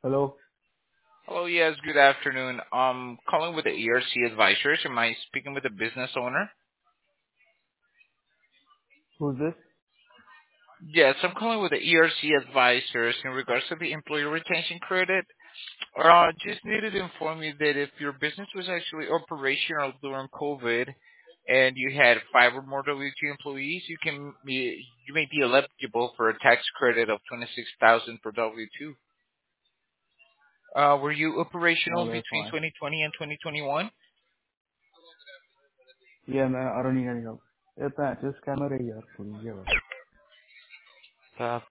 Hello, Hello, yes, good afternoon. Calling with the ERC Advisors. Am I speaking with the business owner? who's this? Yes, I'm calling with the ERC Advisors in regards to the employee retention credit. Just needed to inform you that if your business was actually operational during COVID and you had 5 or more W-2 employees, you may be eligible for a tax credit of 26,000 per W-2. Were you operational Oh, that's between fine. 2020 and 2021? Yeah, man, I don't need any help. Yeah, thanks. Just camera here, please. Yeah.